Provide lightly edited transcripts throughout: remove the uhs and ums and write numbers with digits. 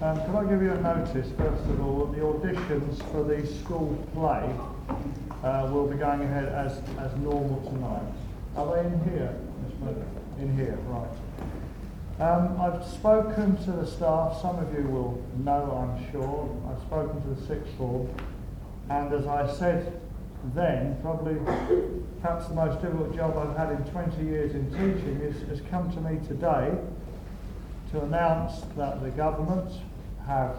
Could I give you a notice, first of all, the auditions for the school play will be going ahead as normal tonight. Are they in here, Miss Murphy? In here, right. I've spoken to the staff, some of you will know, I'm sure. I've spoken to the sixth form, and as I said then, probably perhaps the most difficult job I've had in 20 years in teaching has come to me today to announce that the government have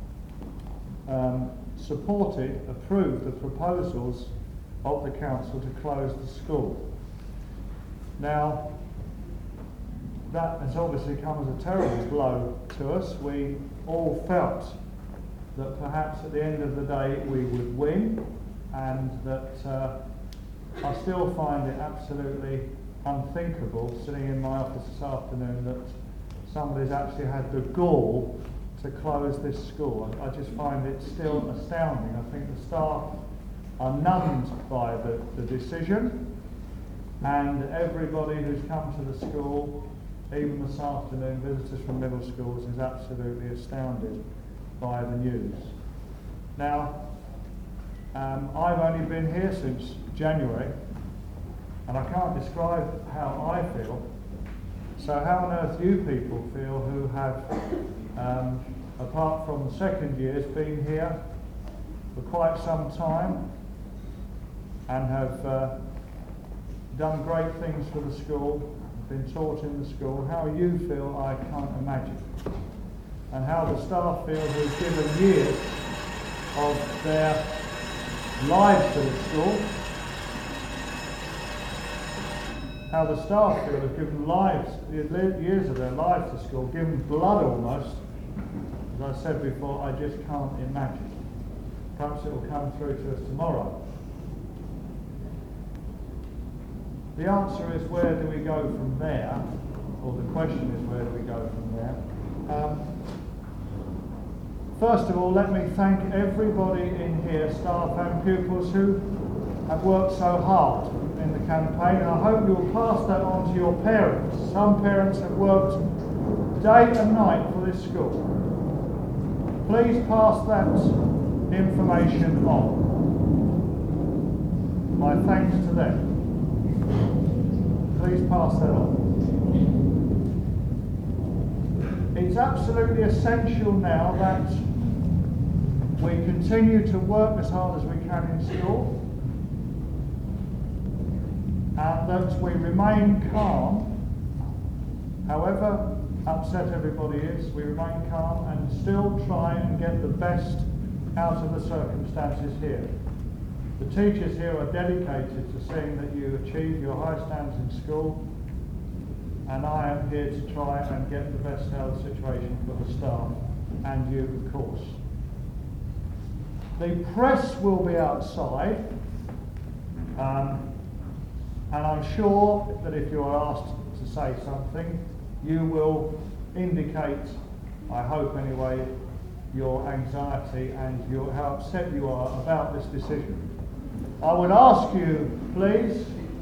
approved the proposals of the council to close the school. Now, that has obviously come as a terrible blow to us. We all felt that perhaps at the end of the day we would win, and that I still find it absolutely unthinkable, sitting in my office this afternoon, that somebody's actually had the gall to close this school. I just find it still astounding. I think the staff are numbed by the decision, and everybody who's come to the school, even this afternoon, visitors from middle schools, is absolutely astounded by the news. Now, I've only been here since January, and I can't describe how I feel. So how on earth you people feel who have, apart from the second years, been here for quite some time and have done great things for the school, been taught in the school, how you feel I can't imagine. And how the staff feel who've given years of their lives to the school, how the staff feel have given years of their lives to school, given blood almost. As I said before, I just can't imagine. Perhaps it will come through to us tomorrow. The answer is, where do we go from there? Or the question is, where do we go from there? First of all, let me thank everybody in here, staff and pupils, who have worked so hard in the campaign. I hope you'll pass that on to your parents. Some parents have worked day and night for this school. Please pass that information on. My thanks to them. Please pass that on. It's absolutely essential now that we continue to work as hard as we can in school, and that we remain calm. However upset everybody is, we remain calm and still try and get the best out of the circumstances here. The teachers here are dedicated to seeing that you achieve your high standards in school, and I am here to try and get the best out of the situation for the staff and you, of course. The press will be outside, and I'm sure that if you are asked to say something, you will indicate, I hope anyway, your anxiety and how upset you are about this decision. I would ask you, please,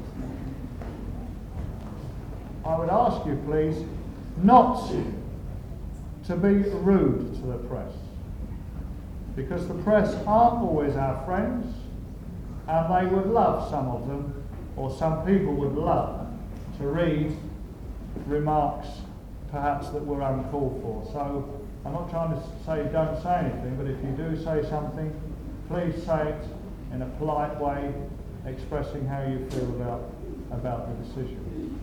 not to be rude to the press, because the press aren't always our friends, and they would love, some of them, or some people would love, to read remarks perhaps that were uncalled for. So I'm not trying to say don't say anything, but if you do say something, please say it in a polite way, expressing how you feel about the decision.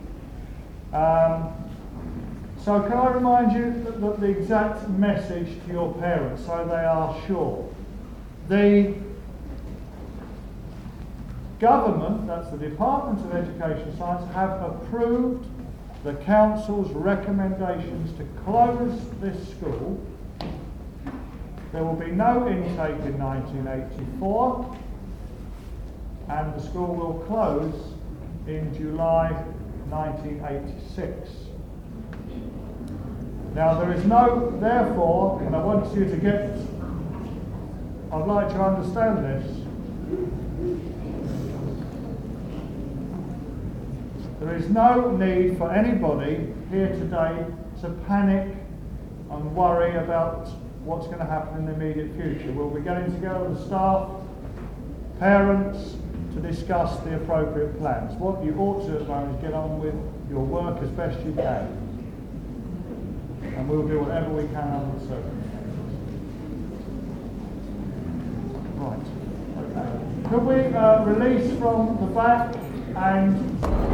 So can I remind you that the exact message to your parents, so they are sure. The government, that's the Department of Education and Science, have approved the council's recommendations to close this school. There will be no intake in 1984, and the school will close in July 1986. Now there is no, therefore, and I want you to get, I'd like to understand this. There is no need for anybody here today to panic and worry about what's going to happen in the immediate future. We'll be getting together with staff, parents, to discuss the appropriate plans. What you ought to at the moment is get on with your work as best you can. And we'll do whatever we can under the circumstances. Right. Okay. Could we release from the back and